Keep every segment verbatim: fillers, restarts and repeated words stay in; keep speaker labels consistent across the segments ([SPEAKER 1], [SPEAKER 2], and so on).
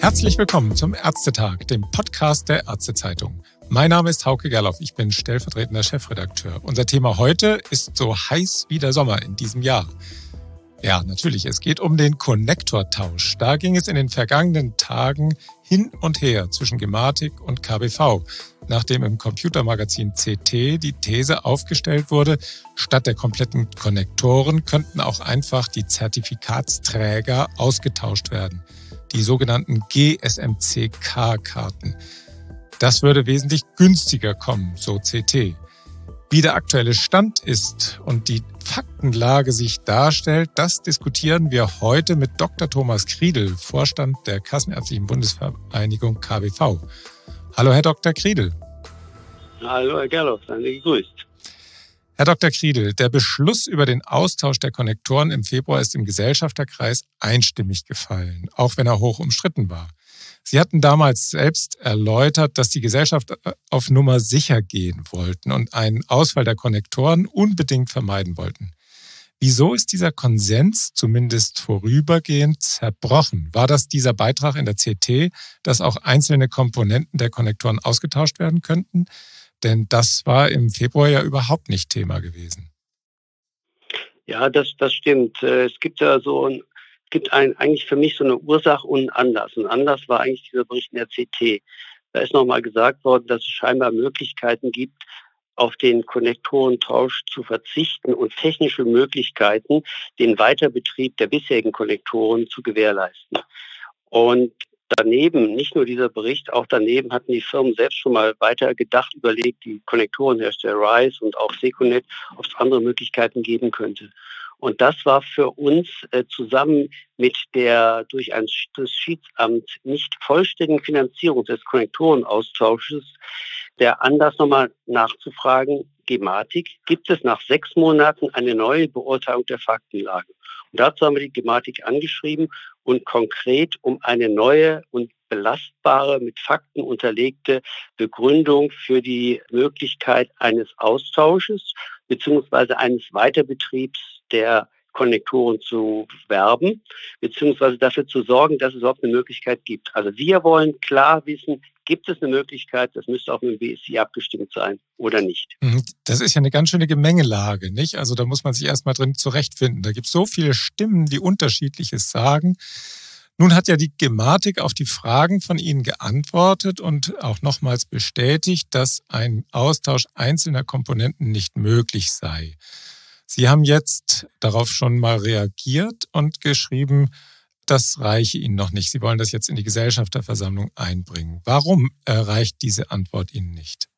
[SPEAKER 1] Herzlich willkommen zum Ärztetag, dem Podcast der Ärztezeitung. Mein Name ist Hauke Gerloff, ich bin stellvertretender Chefredakteur. Unser Thema heute ist so heiß wie der Sommer in diesem Jahr. Ja, natürlich, es geht um den Konnektortausch. Da ging es in den vergangenen Tagen hin und her zwischen Gematik und K B V, nachdem im Computermagazin C T die These aufgestellt wurde, statt der kompletten Konnektoren könnten auch einfach die Zertifikatsträger ausgetauscht werden, die sogenannten G S M C K-Karten. Das würde wesentlich günstiger kommen, so C T. Wie der aktuelle Stand ist und die Faktenlage sich darstellt, das diskutieren wir heute mit Doktor Thomas Kriedl, Vorstand der Kassenärztlichen Bundesvereinigung K B V. Hallo, Herr Doktor Kriedl.
[SPEAKER 2] Hallo, Herr Gerloff, seien Sie gegrüßt.
[SPEAKER 1] Herr Doktor Kriedl, der Beschluss über den Austausch der Konnektoren im Februar ist im Gesellschafterkreis einstimmig gefallen, auch wenn er hoch umstritten war. Sie hatten damals selbst erläutert, dass die Gesellschaft auf Nummer sicher gehen wollten und einen Ausfall der Konnektoren unbedingt vermeiden wollten. Wieso ist dieser Konsens zumindest vorübergehend zerbrochen? War das dieser Beitrag in der C T, dass auch einzelne Komponenten der Konnektoren ausgetauscht werden könnten? Denn das war im Februar ja überhaupt nicht Thema gewesen.
[SPEAKER 2] Ja, das, das stimmt. Es gibt ja so ein Es gibt ein, eigentlich für mich so eine Ursache und einen Anlass. Und Anlass war eigentlich dieser Bericht in der C T. Da ist nochmal gesagt worden, dass es scheinbar Möglichkeiten gibt, auf den Konnektorentausch zu verzichten und technische Möglichkeiten, den Weiterbetrieb der bisherigen Konnektoren zu gewährleisten. Und daneben, nicht nur dieser Bericht, auch daneben hatten die Firmen selbst schon mal weiter gedacht, überlegt, die Konnektorenhersteller RISE und auch Seconet, ob es andere Möglichkeiten geben könnte. Und das war für uns äh, zusammen mit der durch ein das Schiedsamt nicht vollständigen Finanzierung des Konnektorenaustausches der Anlass, nochmal nachzufragen, Gematik, gibt es nach sechs Monaten eine neue Beurteilung der Faktenlage? Und dazu haben wir die Gematik angeschrieben und konkret um eine neue und belastbare, mit Fakten unterlegte Begründung für die Möglichkeit eines Austausches beziehungsweise eines Weiterbetriebs der Konnektoren zu werben, beziehungsweise dafür zu sorgen, dass es überhaupt eine Möglichkeit gibt. Also wir wollen klar wissen, gibt es eine Möglichkeit, das müsste auch mit dem B S I abgestimmt sein oder nicht.
[SPEAKER 1] Das ist ja eine ganz schöne Gemengelage, nicht? Also da muss man sich erstmal drin zurechtfinden. Da gibt es so viele Stimmen, die Unterschiedliches sagen. Nun hat ja die Gematik auf die Fragen von Ihnen geantwortet und auch nochmals bestätigt, dass ein Austausch einzelner Komponenten nicht möglich sei. Sie haben jetzt darauf schon mal reagiert und geschrieben, das reiche Ihnen noch nicht. Sie wollen das jetzt in die Gesellschafterversammlung einbringen. Warum reicht diese Antwort Ihnen nicht?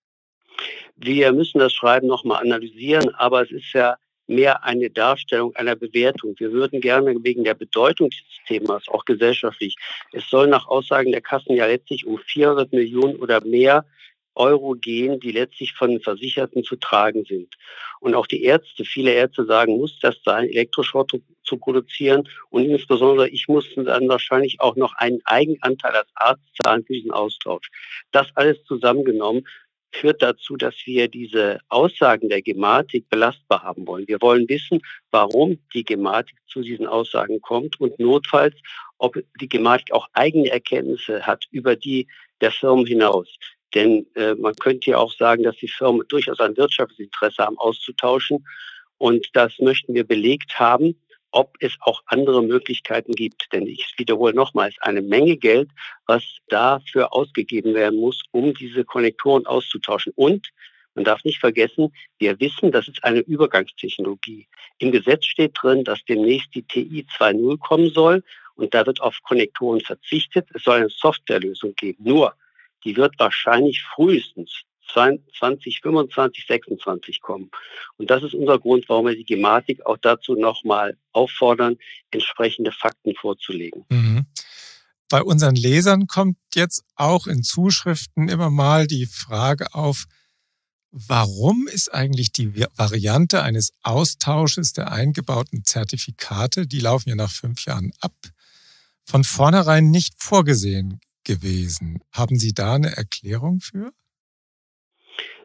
[SPEAKER 2] Wir müssen das Schreiben nochmal analysieren, aber es ist ja mehr eine Darstellung einer Bewertung. Wir würden gerne wegen der Bedeutung dieses Themas, auch gesellschaftlich, es soll nach Aussagen der Kassen ja letztlich um vierhundert Millionen oder mehr Euro gehen, die letztlich von den Versicherten zu tragen sind. Und auch die Ärzte, viele Ärzte sagen, muss das sein, Elektroschrott zu produzieren. Und insbesondere ich muss dann wahrscheinlich auch noch einen Eigenanteil als Arzt zahlen für diesen Austausch. Das alles zusammengenommen führt dazu, dass wir diese Aussagen der Gematik belastbar haben wollen. Wir wollen wissen, warum die Gematik zu diesen Aussagen kommt und notfalls, ob die Gematik auch eigene Erkenntnisse hat über die der Firmen hinaus. Denn äh, man könnte ja auch sagen, dass die Firmen durchaus ein wirtschaftliches Interesse haben, auszutauschen. Und das möchten wir belegt haben, ob es auch andere Möglichkeiten gibt. Denn ich wiederhole nochmals, eine Menge Geld, was dafür ausgegeben werden muss, um diese Konnektoren auszutauschen. Und man darf nicht vergessen, wir wissen, das ist eine Übergangstechnologie. Im Gesetz steht drin, dass demnächst die T I zwei Punkt null kommen soll. Und da wird auf Konnektoren verzichtet. Es soll eine Softwarelösung geben. Nur, die wird wahrscheinlich frühestens zwanzig fünfundzwanzig, sechsundzwanzig kommen. Und das ist unser Grund, warum wir die Gematik auch dazu nochmal auffordern, entsprechende Fakten vorzulegen.
[SPEAKER 1] Mhm. Bei unseren Lesern kommt jetzt auch in Zuschriften immer mal die Frage auf, warum ist eigentlich die Variante eines Austausches der eingebauten Zertifikate, die laufen ja nach fünf Jahren ab, von vornherein nicht vorgesehen gewesen? Haben Sie da eine Erklärung für?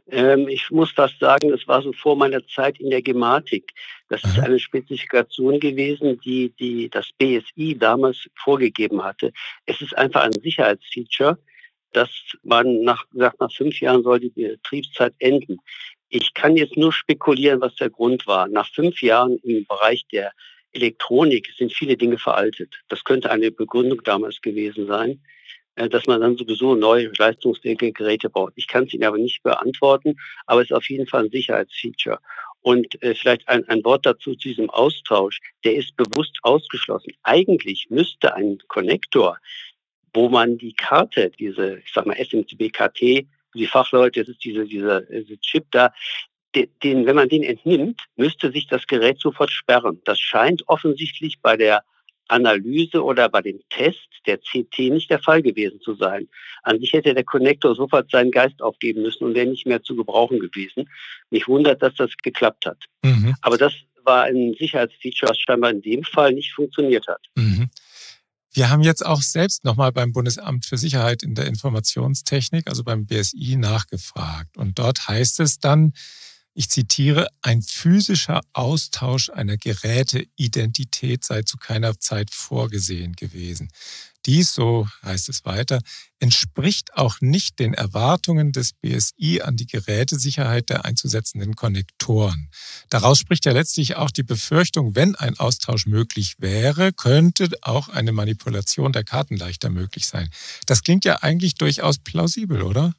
[SPEAKER 2] Ähm, ich muss fast sagen, das war so vor meiner Zeit in der Gematik. Das ist
[SPEAKER 1] Aha.
[SPEAKER 2] eine Spezifikation gewesen, die, die das B S I damals vorgegeben hatte. Es ist einfach ein Sicherheitsfeature, dass man nach, sagt, nach fünf Jahren soll die Betriebszeit enden. Ich kann jetzt nur spekulieren, was der Grund war. Nach fünf Jahren im Bereich der Elektronik sind viele Dinge veraltet. Das könnte eine Begründung damals gewesen sein, dass man dann sowieso neue leistungsfähige Geräte braucht. Ich kann es Ihnen aber nicht beantworten, aber es ist auf jeden Fall ein Sicherheitsfeature. Und äh, vielleicht ein, ein Wort dazu zu diesem Austausch. Der ist bewusst ausgeschlossen. Eigentlich müsste ein Konnektor, wo man die Karte, diese, ich sag mal S M C B K T, die Fachleute, das ist diese, dieser, dieser Chip da, den, den, wenn man den entnimmt, müsste sich das Gerät sofort sperren. Das scheint offensichtlich bei der Analyse oder bei dem Test der C T nicht der Fall gewesen zu sein. An sich hätte der Konnektor sofort seinen Geist aufgeben müssen und wäre nicht mehr zu gebrauchen gewesen. Mich wundert, dass das geklappt hat.
[SPEAKER 1] Mhm.
[SPEAKER 2] Aber das war ein Sicherheitsfeature, was scheinbar in dem Fall nicht funktioniert hat.
[SPEAKER 1] Mhm. Wir haben jetzt auch selbst nochmal beim Bundesamt für Sicherheit in der Informationstechnik, also beim B S I, nachgefragt. Und dort heißt es dann, ich zitiere, ein physischer Austausch einer Geräteidentität sei zu keiner Zeit vorgesehen gewesen. Dies, so heißt es weiter, entspricht auch nicht den Erwartungen des B S I an die Gerätesicherheit der einzusetzenden Konnektoren. Daraus spricht ja letztlich auch die Befürchtung, wenn ein Austausch möglich wäre, könnte auch eine Manipulation der Karten leichter möglich sein. Das klingt ja eigentlich durchaus plausibel, oder?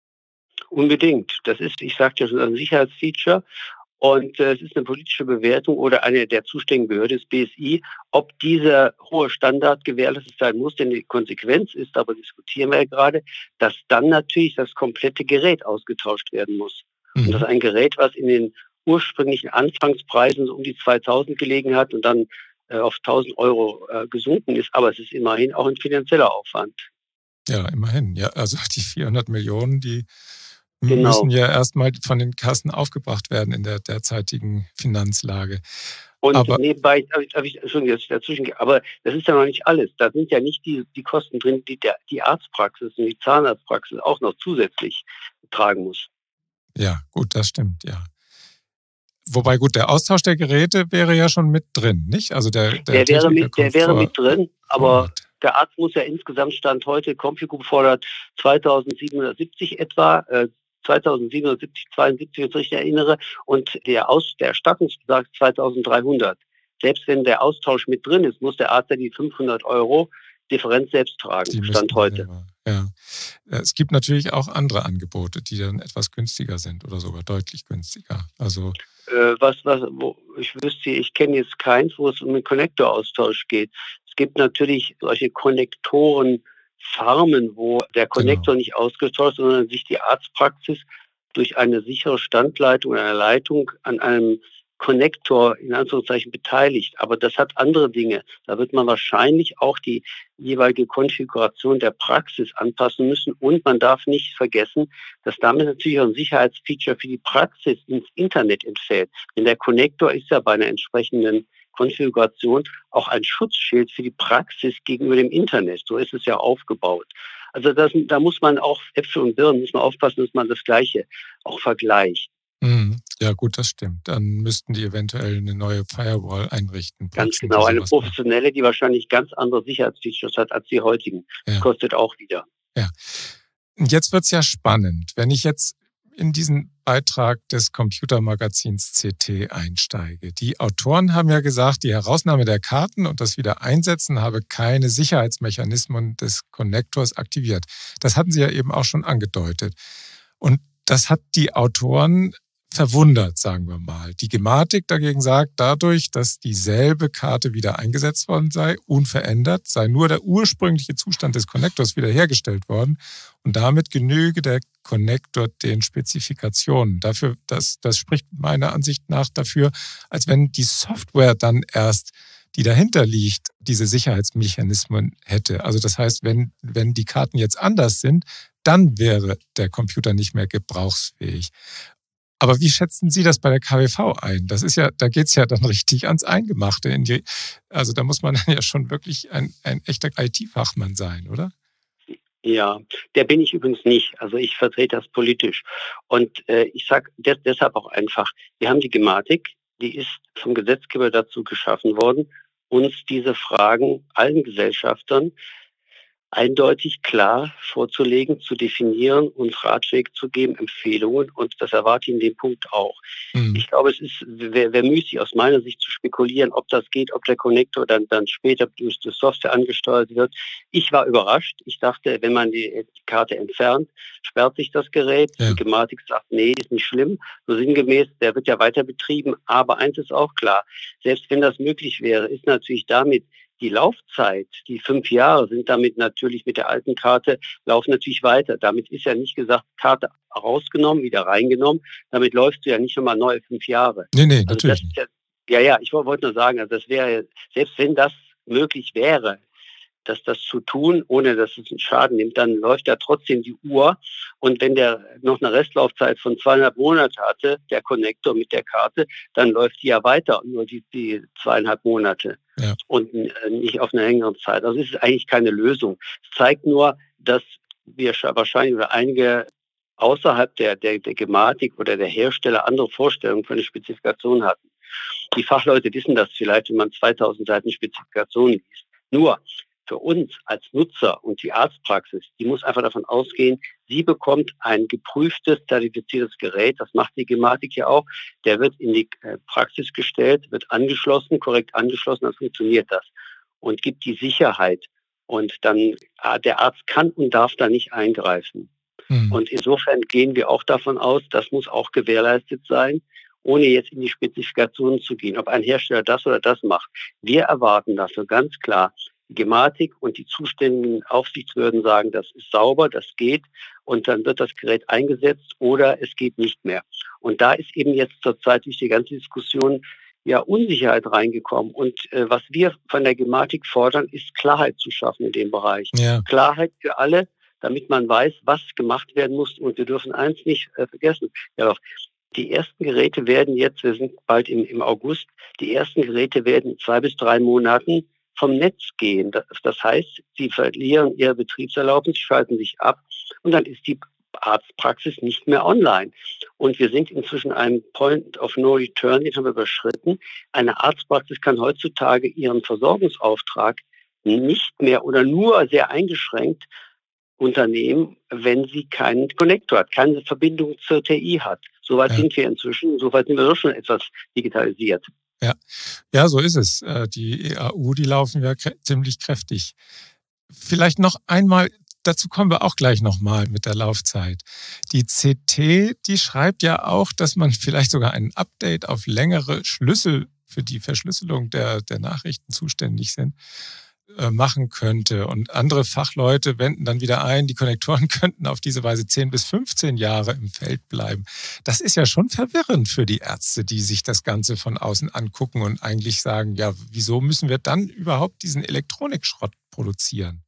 [SPEAKER 2] Unbedingt. Das ist, ich sagte ja schon, ein Sicherheitsfeature. Und äh, es ist eine politische Bewertung oder eine der zuständigen Behörde des B S I, ob dieser hohe Standard gewährleistet sein muss. Denn die Konsequenz ist, aber diskutieren wir ja gerade, dass dann natürlich das komplette Gerät ausgetauscht werden muss. Mhm. Und das ist ein Gerät, was in den ursprünglichen Anfangspreisen so um die zweitausend gelegen hat und dann äh, auf tausend Euro äh, gesunken ist. Aber es ist immerhin auch ein finanzieller Aufwand.
[SPEAKER 1] Ja, immerhin. Ja, also die vierhundert Millionen, die
[SPEAKER 2] Genau.
[SPEAKER 1] müssen ja erstmal von den Kassen aufgebracht werden in der derzeitigen Finanzlage.
[SPEAKER 2] Und
[SPEAKER 1] aber,
[SPEAKER 2] nebenbei, hab ich, Entschuldigung, dass ich dazwischen gehe, aber das ist ja noch nicht alles. Da sind ja nicht die, die Kosten drin, die der, die Arztpraxis und die Zahnarztpraxis auch noch zusätzlich tragen muss.
[SPEAKER 1] Ja, gut, das stimmt, ja. Wobei, gut, der Austausch der Geräte wäre ja schon mit drin, nicht? Also der,
[SPEAKER 2] der, der wäre, mit, der wäre vor, mit drin, aber vor. Der Arzt muss ja insgesamt Stand heute, CompuGroup fordert zweitausendsiebenhundertsiebzig etwa, äh, zweitausendsiebenhundertsiebzig, zweiundsiebzig, wenn ich mich richtig erinnere, und der, Aus, der Erstattungsbetrag zweitausenddreihundert. Selbst wenn der Austausch mit drin ist, muss der Arzt ja die fünfhundert Euro Differenz selbst tragen, die Stand heute.
[SPEAKER 1] Selber, ja. Es gibt natürlich auch andere Angebote, die dann etwas günstiger sind oder sogar deutlich günstiger. Also
[SPEAKER 2] äh, was, was, wo ich wüsste, ich kenne jetzt keins, wo es um den Konnektoraustausch geht. Es gibt natürlich solche Konnektoren, Farmen, wo der Konnektor genau. nicht ausgetauscht, sondern sich die Arztpraxis durch eine sichere Standleitung oder eine Leitung an einem Konnektor in Anführungszeichen beteiligt. Aber das hat andere Dinge. Da wird man wahrscheinlich auch die jeweilige Konfiguration der Praxis anpassen müssen. Und man darf nicht vergessen, dass damit natürlich auch ein Sicherheitsfeature für die Praxis ins Internet entfällt. Denn der Konnektor ist ja bei einer entsprechenden Konfiguration auch ein Schutzschild für die Praxis gegenüber dem Internet. So ist es ja aufgebaut. Also das, da muss man auch Äpfel und Birnen, muss man aufpassen, dass man das Gleiche auch vergleicht.
[SPEAKER 1] Ja gut, das stimmt. Dann müssten die eventuell eine neue Firewall einrichten.
[SPEAKER 2] Ganz genau, eine professionelle, die wahrscheinlich ganz andere Sicherheitsfeatures hat als die heutigen. Das ja. kostet auch wieder.
[SPEAKER 1] Ja. Und jetzt wird's ja spannend. Wenn ich jetzt in diesen Beitrag des Computermagazins C T einsteige. Die Autoren haben ja gesagt, die Herausnahme der Karten und das Wiedereinsetzen habe keine Sicherheitsmechanismen des Konnektors aktiviert. Das hatten Sie ja eben auch schon angedeutet. Und das hat die Autoren verwundert, sagen wir mal. Die Gematik dagegen sagt, dadurch, dass dieselbe Karte wieder eingesetzt worden sei, unverändert, sei nur der ursprüngliche Zustand des Konnektors wiederhergestellt worden und damit genüge der Konnektor den Spezifikationen. Dafür, das, das spricht meiner Ansicht nach dafür, als wenn die Software dann erst, die dahinter liegt, diese Sicherheitsmechanismen hätte. Also das heißt, wenn, wenn die Karten jetzt anders sind, dann wäre der Computer nicht mehr gebrauchsfähig. Aber wie schätzen Sie das bei der K W V ein? Das ist ja, da geht's ja dann richtig ans Eingemachte. In die, also da muss man dann ja schon wirklich ein, ein echter I T-Fachmann sein, oder?
[SPEAKER 2] Ja, der bin ich übrigens nicht. Also ich vertrete das politisch. Und äh, ich sage des, deshalb auch einfach, wir haben die Gematik, die ist vom Gesetzgeber dazu geschaffen worden, uns diese Fragen allen Gesellschaftern eindeutig klar vorzulegen, zu definieren und Ratschläge zu geben, Empfehlungen. Und das erwarte ich in dem Punkt auch.
[SPEAKER 1] Hm.
[SPEAKER 2] Ich glaube, es ist wäre wär müßig aus meiner Sicht zu spekulieren, ob das geht, ob der Connector dann, dann später durch die Software angesteuert wird. Ich war überrascht. Ich dachte, wenn man die, die Karte entfernt, sperrt sich das Gerät.
[SPEAKER 1] Ja.
[SPEAKER 2] Die Gematik sagt, nee, ist nicht schlimm. So sinngemäß, der wird ja weiter betrieben. Aber eins ist auch klar, selbst wenn das möglich wäre, ist natürlich damit die Laufzeit, die fünf Jahre sind damit natürlich mit der alten Karte, laufen natürlich weiter. Damit ist ja nicht gesagt, Karte rausgenommen, wieder reingenommen. Damit läufst du ja nicht nochmal neue fünf Jahre.
[SPEAKER 1] Nee, nee,
[SPEAKER 2] Also
[SPEAKER 1] natürlich
[SPEAKER 2] das ist ja, ja, ja, ich wollte nur sagen, also das wäre, selbst wenn das möglich wäre, dass das zu tun, ohne dass es einen Schaden nimmt, dann läuft ja trotzdem die Uhr. Und wenn der noch eine Restlaufzeit von zweieinhalb Monate hatte, der Connector mit der Karte, dann läuft die ja weiter, nur die, die zweieinhalb Monate. Ja. Und äh, nicht auf eine längere Zeit. Also es ist eigentlich keine Lösung. Es zeigt nur, dass wir wahrscheinlich oder einige außerhalb der, der, der Gematik oder der Hersteller andere Vorstellungen für eine Spezifikation hatten. Die Fachleute wissen das vielleicht, wenn man zweitausend Seiten Spezifikation liest. Nur für uns als Nutzer und die Arztpraxis, die muss einfach davon ausgehen, sie bekommt ein geprüftes, zertifiziertes Gerät, das macht die Gematik ja auch, der wird in die Praxis gestellt, wird angeschlossen, korrekt angeschlossen, dann funktioniert das und gibt die Sicherheit. Und dann, der Arzt kann und darf da nicht eingreifen. Mhm. Und insofern gehen wir auch davon aus, das muss auch gewährleistet sein, ohne jetzt in die Spezifikationen zu gehen, ob ein Hersteller das oder das macht. Wir erwarten dafür ganz klar, die Gematik und die zuständigen Aufsichtsbehörden sagen, das ist sauber, das geht und dann wird das Gerät eingesetzt oder es geht nicht mehr. Und da ist eben jetzt zurzeit durch die ganze Diskussion ja Unsicherheit reingekommen. Und äh, was wir von der Gematik fordern, ist Klarheit zu schaffen in dem Bereich. Ja. Klarheit für alle, damit man weiß, was gemacht werden muss. Und wir dürfen eins nicht äh, vergessen. Ja, die ersten Geräte werden jetzt, wir sind bald im, im August, die ersten Geräte werden in zwei bis drei Monaten vom Netz gehen. Das, das heißt, sie verlieren ihre Betriebserlaubnis, schalten sich ab und dann ist die Arztpraxis nicht mehr online. Und wir sind inzwischen einem Point of No Return, den haben wir überschritten. Eine Arztpraxis kann heutzutage ihren Versorgungsauftrag nicht mehr oder nur sehr eingeschränkt unternehmen, wenn sie keinen Connector hat, keine Verbindung zur T I hat. Soweit ja. sind wir inzwischen, soweit sind wir doch schon etwas digitalisiert.
[SPEAKER 1] Ja, ja, so ist es. Die E A U, die laufen ja krä- ziemlich kräftig. Vielleicht noch einmal, dazu kommen wir auch gleich nochmal mit der Laufzeit. Die C T, die schreibt ja auch, dass man vielleicht sogar ein Update auf längere Schlüssel für die Verschlüsselung der, der Nachrichten zuständig sind, machen könnte. Und andere Fachleute wenden dann wieder ein, die Konnektoren könnten auf diese Weise zehn bis fünfzehn Jahre im Feld bleiben. Das ist ja schon verwirrend für die Ärzte, die sich das Ganze von außen angucken und eigentlich sagen, ja, wieso müssen wir dann überhaupt diesen Elektronikschrott produzieren?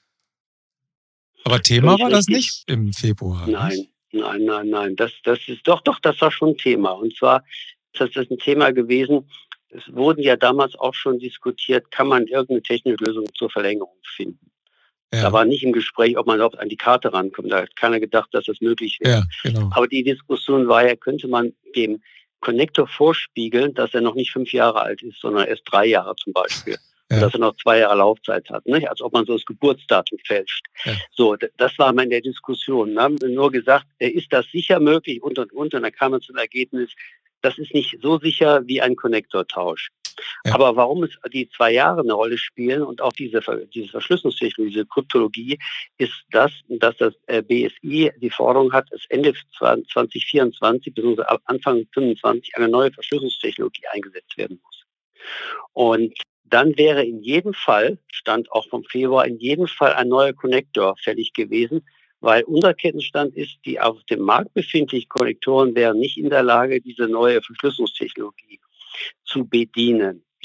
[SPEAKER 1] Aber Thema Völlig war das richtig. Nicht im Februar.
[SPEAKER 2] Nein,
[SPEAKER 1] nicht?
[SPEAKER 2] nein, nein, nein. Das, das ist doch, doch, das war schon Thema. Und zwar ist das ein Thema gewesen. Es wurden ja damals auch schon diskutiert, kann man irgendeine technische Lösung zur Verlängerung finden. Ja. Da war nicht im Gespräch, ob man überhaupt an die Karte rankommt. Da hat keiner gedacht, dass das möglich wäre. Ja, genau. Aber die Diskussion war ja, könnte man dem Connector vorspiegeln, dass er noch nicht fünf Jahre alt ist, sondern erst drei Jahre zum Beispiel. Ja. Und dass er noch zwei Jahre Laufzeit hat, ne? Als ob man so das Geburtsdatum fälscht. Ja. So, das war mal in der Diskussion. Wir haben nur gesagt, ist das sicher möglich und, und, und. Und dann kam man zum Ergebnis, das ist nicht so sicher wie ein Konnektortausch. Ja. Aber warum es die zwei Jahre eine Rolle spielen und auch diese, diese Verschlüsselungstechnologie, diese Kryptologie, ist das, dass das B S I die Forderung hat, dass Ende zwanzig vierundzwanzig bzw. ab Anfang fünfundzwanzig eine neue Verschlüsselungstechnologie eingesetzt werden muss. Und dann wäre in jedem Fall, stand auch vom Februar, in jedem Fall ein neuer Konnektor fällig gewesen, weil unser Kenntnisstand ist, die auf dem Markt befindlichen Konnektoren wären nicht in der Lage, diese neue Verschlüsselungstechnologie zu bedienen. So.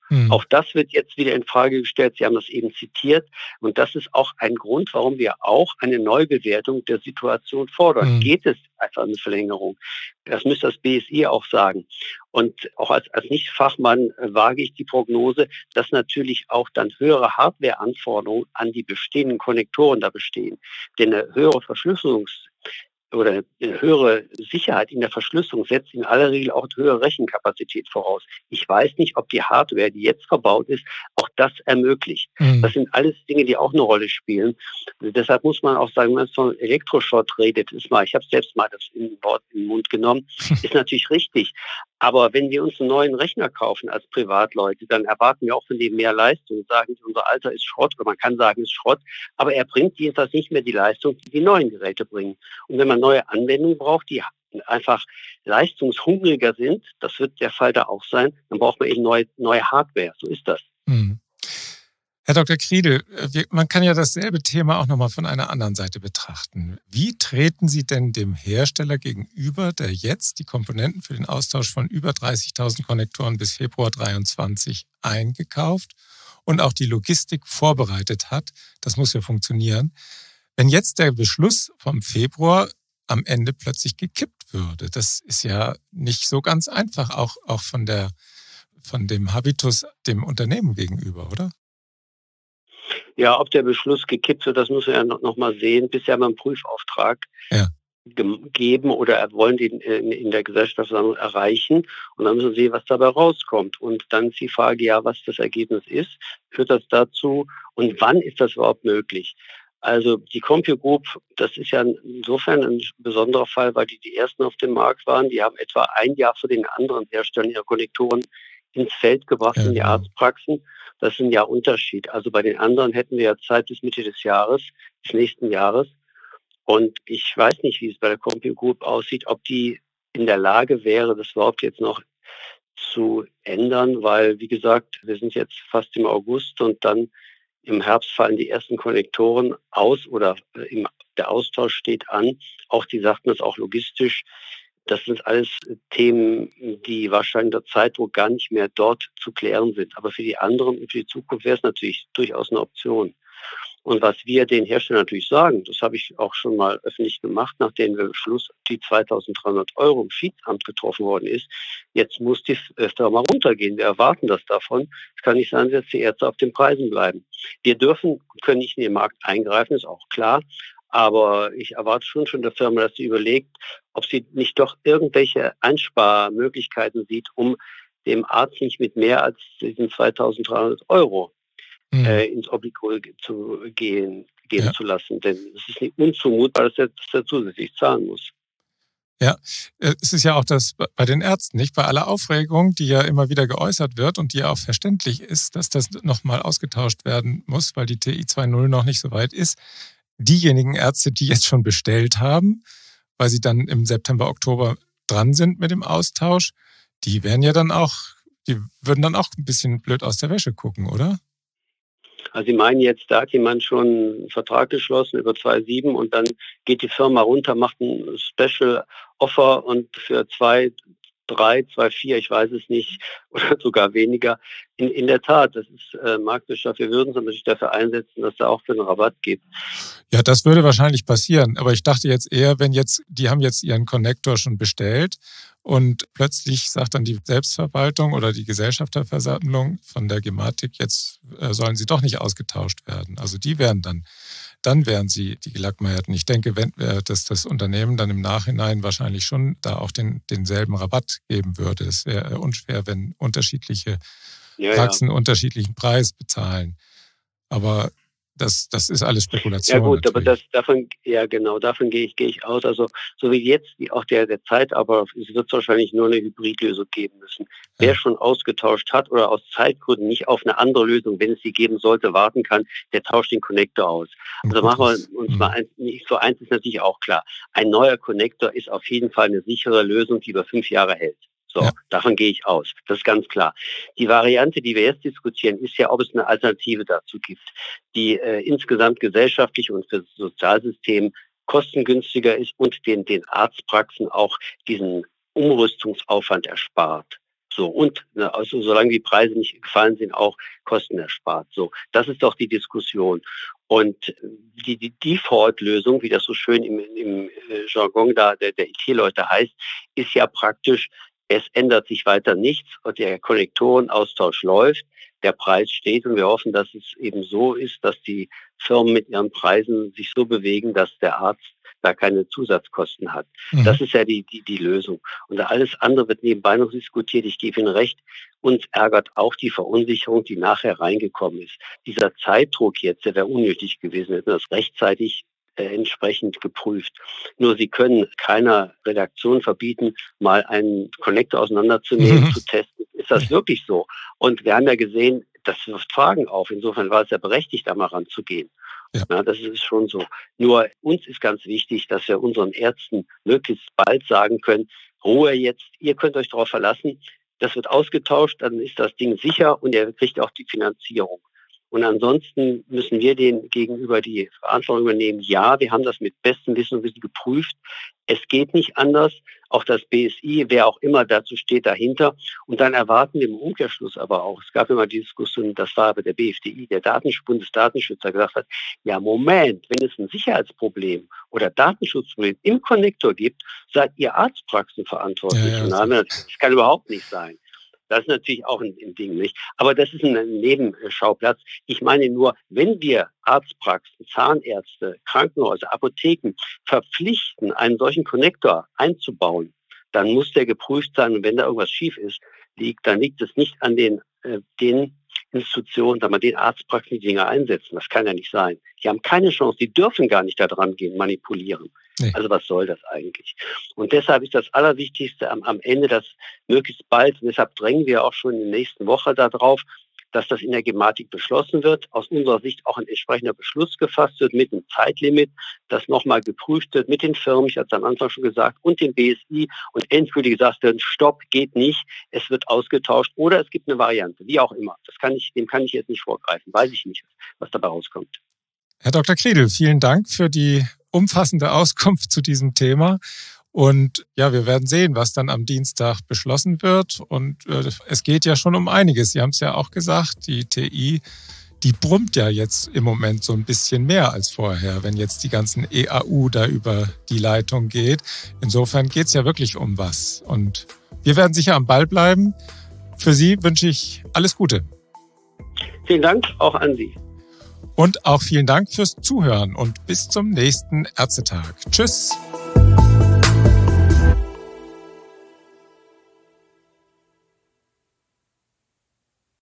[SPEAKER 1] Hm.
[SPEAKER 2] Auch das wird jetzt wieder in Frage gestellt. Sie haben das eben zitiert. Und das ist auch ein Grund, warum wir auch eine Neubewertung der Situation fordern.
[SPEAKER 1] Hm.
[SPEAKER 2] Geht es einfach eine Verlängerung? Das müsste das B S I auch sagen. Und auch als, als Nicht-Fachmann äh, wage ich die Prognose, dass natürlich auch dann höhere Hardwareanforderungen an die bestehenden Konnektoren da bestehen. Denn eine höhere Verschlüsselungs- oder eine höhere Sicherheit in der Verschlüsselung setzt in aller Regel auch höhere Rechenkapazität voraus. Ich weiß nicht, ob die Hardware, die jetzt verbaut ist, auch das ermöglicht.
[SPEAKER 1] Hm.
[SPEAKER 2] Das sind alles Dinge, die auch eine Rolle spielen. Also deshalb muss man auch sagen, wenn man von Elektroschrott redet, ist mal, ich habe selbst mal das Wort in den Mund genommen, ist natürlich richtig. Aber wenn wir uns einen neuen Rechner kaufen als Privatleute, dann erwarten wir auch von dem mehr Leistung. Sagen, unser Alter ist Schrott, oder man kann sagen, ist Schrott, aber er bringt jedenfalls nicht mehr die Leistung, die die neuen Geräte bringen. Und wenn man neue Anwendungen braucht, die einfach leistungshungriger sind, das wird der Fall da auch sein, dann braucht man eben neue, neue Hardware. So ist das.
[SPEAKER 1] Hm. Herr Doktor Kriedel, wir, man kann ja dasselbe Thema auch nochmal von einer anderen Seite betrachten. Wie treten Sie denn dem Hersteller gegenüber, der jetzt die Komponenten für den Austausch von über dreißigtausend Konnektoren bis Februar dreiundzwanzig eingekauft und auch die Logistik vorbereitet hat? Das muss ja funktionieren. Wenn jetzt der Beschluss vom Februar am Ende plötzlich gekippt würde, das ist ja nicht so ganz einfach, auch, auch von, der, von dem Habitus dem Unternehmen gegenüber, oder?
[SPEAKER 2] Ja, ob der Beschluss gekippt wird, das müssen wir ja noch, noch mal sehen. Bisher haben wir einen Prüfauftrag
[SPEAKER 1] Ja.
[SPEAKER 2] gegeben oder wollen den in, in der Gesellschaftsversammlung erreichen. Und dann müssen wir sehen, was dabei rauskommt. Und dann ist die Frage, ja, was das Ergebnis ist. Führt das dazu? Und wann ist das überhaupt möglich? Also die CompuGroup, das ist ja insofern ein besonderer Fall, weil die die ersten auf dem Markt waren. Die haben etwa ein Jahr vor den anderen Herstellern ihrer Konnektoren ins Feld gebracht,
[SPEAKER 1] Ja,
[SPEAKER 2] in die
[SPEAKER 1] genau.
[SPEAKER 2] Arztpraxen. Das ist ein Jahr Unterschied. Also bei den anderen hätten wir ja Zeit bis Mitte des Jahres, des nächsten Jahres. Und ich weiß nicht, wie es bei der CompuGroup aussieht, ob die in der Lage wäre, das überhaupt jetzt noch zu ändern, weil, wie gesagt, wir sind jetzt fast im August und dann im Herbst fallen die ersten Konnektoren aus oder im, der Austausch steht an. Auch die sagten das auch logistisch. Das sind alles Themen, die wahrscheinlich der Zeitdruck gar nicht mehr dort zu klären sind. Aber für die anderen und für die Zukunft wäre es natürlich durchaus eine Option. Und was wir den Herstellern natürlich sagen, das habe ich auch schon mal öffentlich gemacht, nachdem der Beschluss die zweitausenddreihundert Euro im Finanzamt getroffen worden ist. Jetzt muss die Firma runtergehen. Wir erwarten das davon. Es kann nicht sein, dass die Ärzte auf den Preisen bleiben. Wir dürfen, können nicht in den Markt eingreifen, ist auch klar. Aber ich erwarte schon von der Firma, dass sie überlegt, ob sie nicht doch irgendwelche Einsparmöglichkeiten sieht, um dem Arzt nicht mit mehr als diesen zweitausenddreihundert Euro
[SPEAKER 1] Hm.
[SPEAKER 2] äh, ins Obligo zu gehen, gehen
[SPEAKER 1] Ja.
[SPEAKER 2] zu lassen. Denn es ist nicht unzumutbar, dass er, dass er zusätzlich zahlen muss.
[SPEAKER 1] Ja, es ist ja auch das bei den Ärzten, nicht? Bei aller Aufregung, die ja immer wieder geäußert wird und die ja auch verständlich ist, dass das nochmal ausgetauscht werden muss, weil die T I zwei Punkt null noch nicht so weit ist. Diejenigen Ärzte, die jetzt schon bestellt haben, weil sie dann im September, Oktober dran sind mit dem Austausch, die werden ja dann auch, die würden dann auch ein bisschen blöd aus der Wäsche gucken, oder?
[SPEAKER 2] Also Sie meinen jetzt, da hat jemand schon einen Vertrag geschlossen über zwei Komma sieben und dann geht die Firma runter, macht ein Special Offer und für zwei, drei, zwei, vier, ich weiß es nicht, oder sogar weniger. In, in der Tat, das ist äh, Marktwirtschaft. Wir würden uns natürlich dafür einsetzen, dass es da auch für einen Rabatt gibt.
[SPEAKER 1] Ja, das würde wahrscheinlich passieren. Aber ich dachte jetzt eher, wenn jetzt, die haben jetzt ihren Connector schon bestellt und plötzlich sagt dann die Selbstverwaltung oder die Gesellschafterversammlung von der Gematik, jetzt äh, sollen sie doch nicht ausgetauscht werden. Also die wären dann, dann wären sie die Gelackmeierten. Ich denke, wenn, äh, dass das Unternehmen dann im Nachhinein wahrscheinlich schon da auch den, denselben Rabatt geben würde. Es wäre unschwer, wenn unterschiedliche
[SPEAKER 2] Ja,
[SPEAKER 1] Praxen
[SPEAKER 2] ja.
[SPEAKER 1] unterschiedlichen Preis bezahlen. Aber das, das ist alles Spekulation.
[SPEAKER 2] Ja gut, aber
[SPEAKER 1] natürlich.
[SPEAKER 2] das davon, ja genau, davon gehe ich, gehe ich aus. Also so wie jetzt wie auch der, der Zeitablauf ist, wird es wahrscheinlich nur eine Hybridlösung geben müssen.
[SPEAKER 1] Ja.
[SPEAKER 2] Wer schon ausgetauscht hat oder aus Zeitgründen nicht auf eine andere Lösung, wenn es sie geben sollte, warten kann, der tauscht den Connector aus. Also machen wir uns mal eins, nicht so eins ist natürlich auch klar. Ein neuer Connector ist auf jeden Fall eine sichere Lösung, die über fünf Jahre hält. So,
[SPEAKER 1] Ja.
[SPEAKER 2] davon gehe ich aus. Das ist ganz klar. Die Variante, die wir jetzt diskutieren, ist ja, ob es eine Alternative dazu gibt, die äh, insgesamt gesellschaftlich und für das Sozialsystem kostengünstiger ist und den, den Arztpraxen auch diesen Umrüstungsaufwand erspart. So, und also solange die Preise nicht gefallen sind, auch Kosten erspart. So, das ist doch die Diskussion. Und die, die Default-Lösung, wie das so schön im, im Jargon da der, der I T-Leute heißt, ist ja praktisch, es ändert sich weiter nichts und der Konnektorenaustausch läuft, der Preis steht und wir hoffen, dass es eben so ist, dass die Firmen mit ihren Preisen sich so bewegen, dass der Arzt da keine Zusatzkosten hat. Mhm. Das ist ja die, die, die Lösung. Und alles andere wird nebenbei noch diskutiert. Ich gebe Ihnen recht. Uns ärgert auch die Verunsicherung, die nachher reingekommen ist. Dieser Zeitdruck jetzt, der wäre unnötig gewesen, hätten das rechtzeitig äh, entsprechend geprüft. Nur Sie können keiner Redaktion verbieten, mal einen Connector auseinanderzunehmen, mhm. zu testen. Ist das wirklich so? Und wir haben ja gesehen, das wirft Fragen auf. Insofern war es ja berechtigt, da mal ranzugehen. Ja. Ja, das ist schon so. Nur uns ist ganz wichtig, dass wir unseren Ärzten möglichst bald sagen können, Ruhe jetzt, ihr könnt euch darauf verlassen, das wird ausgetauscht, dann ist das Ding sicher und er kriegt auch die Finanzierung. Und ansonsten müssen wir denen gegenüber die Verantwortung übernehmen. Ja, wir haben das mit bestem Wissen und Wissen geprüft. Es geht nicht anders. Auch das B S I, wer auch immer dazu steht, dahinter. Und dann erwarten wir im Umkehrschluss aber auch, es gab immer die Diskussion, das war aber der B F D I, der Datensch- Bundesdatenschützer, gesagt hat, ja Moment, wenn es ein Sicherheitsproblem oder Datenschutzproblem im Konnektor gibt, seid ihr Arztpraxen verantwortlich. Ja, ja, das, das kann überhaupt nicht sein. Das ist natürlich auch ein, ein Ding, nicht? Aber das ist ein Nebenschauplatz. Ich meine nur, wenn wir Arztpraxen, Zahnärzte, Krankenhäuser, Apotheken verpflichten, einen solchen Konnektor einzubauen, dann muss der geprüft sein. Und wenn da irgendwas schief ist, liegt, dann liegt es nicht an den, äh, den Institutionen, da man den Arztpraxen die Dinge einsetzen. Das kann ja nicht sein. Die haben keine Chance, die dürfen gar nicht da dran gehen, manipulieren. Nee. Also was soll das eigentlich? Und deshalb ist das Allerwichtigste am, am Ende, dass möglichst bald, und deshalb drängen wir auch schon in der nächsten Woche darauf, dass das in der Gematik beschlossen wird, aus unserer Sicht auch ein entsprechender Beschluss gefasst wird mit einem Zeitlimit, das nochmal geprüft wird mit den Firmen, ich hatte es am Anfang schon gesagt, und dem B S I und endgültig gesagt wird, Stopp, geht nicht, es wird ausgetauscht oder es gibt eine Variante, wie auch immer. Das kann ich, dem kann ich jetzt nicht vorgreifen, weiß ich nicht, was dabei rauskommt.
[SPEAKER 1] Herr Doktor Kredel, vielen Dank für die umfassende Auskunft zu diesem Thema. Und ja, wir werden sehen, was dann am Dienstag beschlossen wird. Und äh, es geht ja schon um einiges. Sie haben es ja auch gesagt, die T I, die brummt ja jetzt im Moment so ein bisschen mehr als vorher, wenn jetzt die ganzen E A U da über die Leitung geht. Insofern geht es ja wirklich um was. Und wir werden sicher am Ball bleiben. Für Sie wünsche ich alles Gute.
[SPEAKER 2] Vielen Dank auch an Sie.
[SPEAKER 1] Und auch vielen Dank fürs Zuhören und bis zum nächsten Ärztetag. Tschüss.